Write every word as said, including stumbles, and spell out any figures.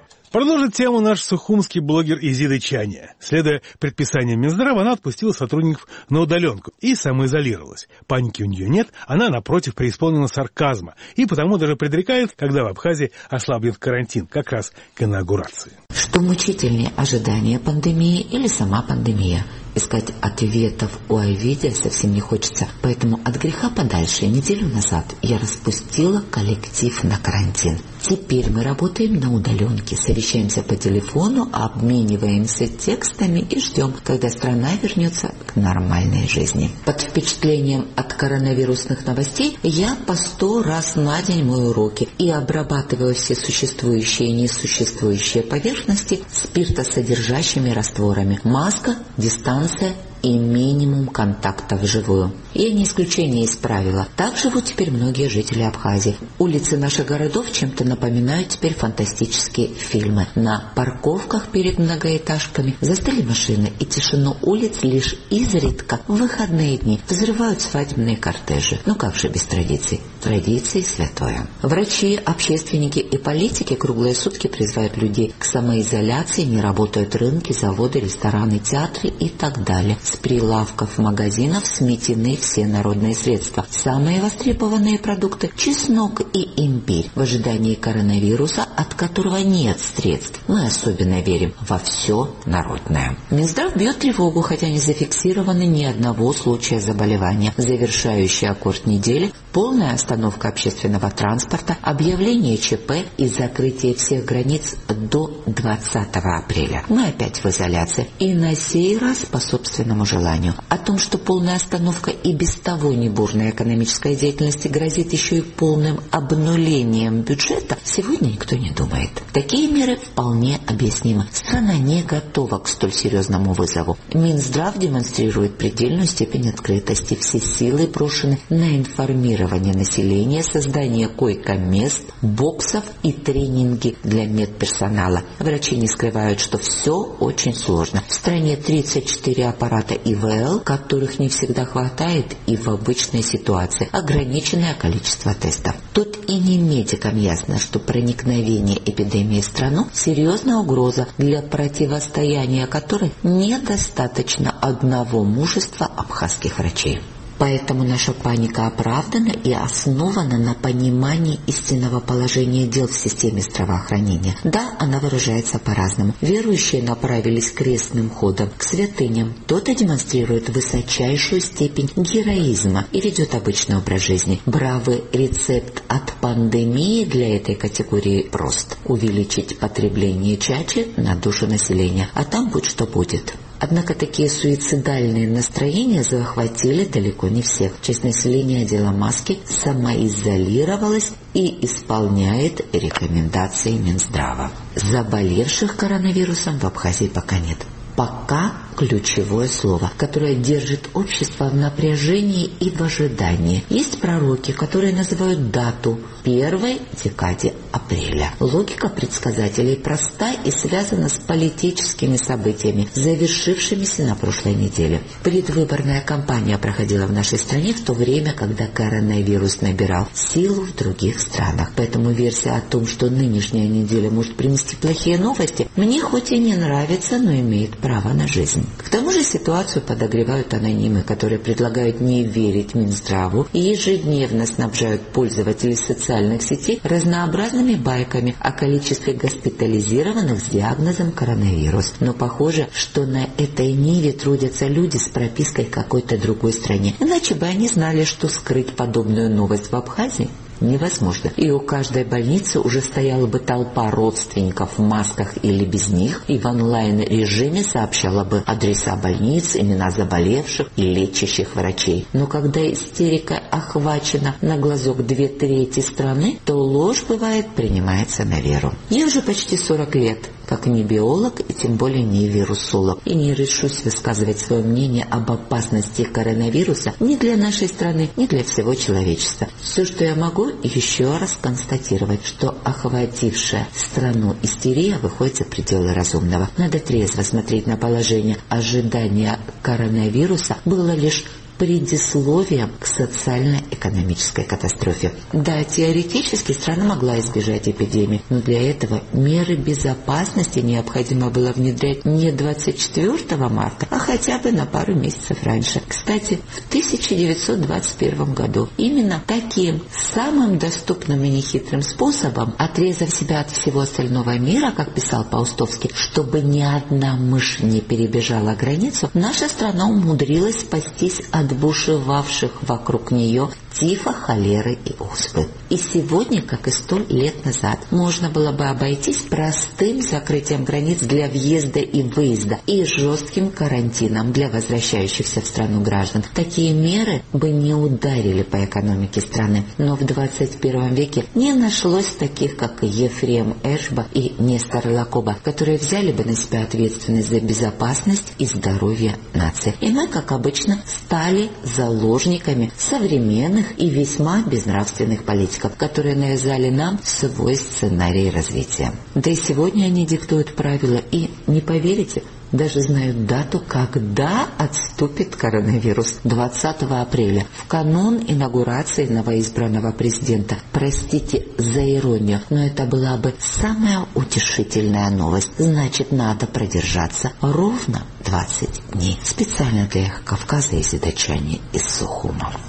Продолжит тему наш сухумский блогер Изида Чаня. Следуя предписаниям Минздрава, она отпустила сотрудников на удаленку и самоизолировалась. Паники у нее нет, она, напротив, преисполнена сарказма и потому даже предрекает, когда в Абхазии ослабнет карантин, как раз к инаугурации. Что мучительнее, ожидание пандемии или сама пандемия? Искать ответов у Айвиди совсем не хочется, поэтому от греха подальше неделю назад я распустила коллектив на карантин. Теперь мы работаем на удаленке, совещаемся по телефону, обмениваемся текстами и ждем, когда страна вернется к нормальной жизни. Под впечатлением от коронавирусных новостей я по сто раз на день мою руки и обрабатываю все существующие и несуществующие поверхности спиртосодержащими растворами. Маска, дистанция и минимум контакта вживую. Я не исключение из правила. Так живут теперь многие жители Абхазии. Улицы наших городов чем-то напоминают теперь фантастические фильмы. На парковках перед многоэтажками застыли машины, и тишину улиц лишь изредка в выходные дни взрывают свадебные кортежи. Ну как же без традиций? Традиции святое. Врачи, общественники и политики круглые сутки призывают людей к самоизоляции, не работают рынки, заводы, рестораны, театры и так далее. С прилавков магазинов сметены все народные средства. Самые востребованные продукты – чеснок и имбирь. В ожидании коронавируса, от которого нет средств, мы особенно верим во все народное. Минздрав бьет тревогу, хотя не зафиксировано ни одного случая заболевания. Завершающий аккорд недели – полная остановка общественного транспорта, объявление ЧП и закрытие всех границ до двадцатого апреля. Мы опять в изоляции. И на сей раз по собственному желанию. О том, что полная остановка и без того не бурная экономическая деятельность грозит еще и полным обнулением бюджета, сегодня никто не думает. Такие меры вполне объяснимы. Страна не готова к столь серьезному вызову. Минздрав демонстрирует предельную степень открытости. Все силы брошены на информирование населения, создание койко-мест, боксов и тренинги для медперсонала. Врачи не скрывают, что все очень сложно. В стране тридцать четыре аппарата И В Л, которых не всегда хватает и в обычной ситуации. Ограниченное количество тестов. Тут и не медикам ясно, что проникновение эпидемии в страну – серьезная угроза, для противостояния которой недостаточно одного мужества абхазских врачей. Поэтому наша паника оправдана и основана на понимании истинного положения дел в системе здравоохранения. Да, она выражается по-разному. Верующие направились крестным ходом к святыням. Кто-то демонстрирует высочайшую степень героизма и ведет обычный образ жизни. Бравый рецепт от пандемии для этой категории прост. Увеличить потребление чачи на душу населения, а там будь что будет. Однако такие суицидальные настроения захватили далеко не всех. Часть населения одела маски, самоизолировалась и исполняет рекомендации Минздрава. Заболевших коронавирусом в Абхазии пока нет. Пока ключевое слово, которое держит общество в напряжении и в ожидании. Есть пророки, которые называют дату первой декаде апреля. Логика предсказателей проста и связана с политическими событиями, завершившимися на прошлой неделе. Предвыборная кампания проходила в нашей стране в то время, когда коронавирус набирал силу в других странах. Поэтому версия о том, что нынешняя неделя может принести плохие новости, мне хоть и не нравится, но имеет право на жизнь. К тому же ситуацию подогревают анонимы, которые предлагают не верить Минздраву и ежедневно снабжают пользователей социальных сетей разнообразными байками о количестве госпитализированных с диагнозом коронавирус. Но похоже, что на этой ниве трудятся люди с пропиской в какой-то другой стране. Иначе бы они знали, что скрыть подобную новость в Абхазии невозможно. И у каждой больницы уже стояла бы толпа родственников в масках или без них, и в онлайн-режиме сообщала бы адреса больниц, имена заболевших и лечащих врачей. Но когда истерика охвачена на глазок две трети страны, то ложь, бывает, принимается на веру. Я уже почти сорок лет, как не биолог и тем более не вирусолог, и не решусь высказывать свое мнение об опасности коронавируса ни для нашей страны, ни для всего человечества. Все, что я могу, еще раз констатировать, что охватившая страну истерия выходит за пределы разумного. Надо трезво смотреть на положение. Ожидание коронавируса было лишь предисловием к социально-экономической катастрофе. Да, теоретически страна могла избежать эпидемии, но для этого меры безопасности необходимо было внедрять не двадцать четвёртого марта, а хотя бы на пару месяцев раньше. Кстати, в тысяча девятьсот двадцать первом году именно таким самым доступным и нехитрым способом, отрезав себя от всего остального мира, как писал Паустовский, чтобы ни одна мышь не перебежала границу, наша страна умудрилась спастись от бушевавших вокруг нее тифа, холеры и оспы. И сегодня, как и сто лет назад, можно было бы обойтись простым закрытием границ для въезда и выезда и жестким карантином для возвращающихся в страну граждан. Такие меры бы не ударили по экономике страны. Но в двадцать первом веке не нашлось таких, как Ефрем Эшба и Нестор Лакоба, которые взяли бы на себя ответственность за безопасность и здоровье нации. И мы, как обычно, стали заложниками современных и весьма безнравственных политиков, которые навязали нам свой сценарий развития. Да и сегодня они диктуют правила, и, не поверите, даже знают дату, когда отступит коронавирус. двадцатого апреля, в канун инаугурации новоизбранного президента. Простите за иронию, но это была бы самая утешительная новость. Значит, надо продержаться ровно двадцать дней. Специально для Кавказа Изида Чани из Сухума.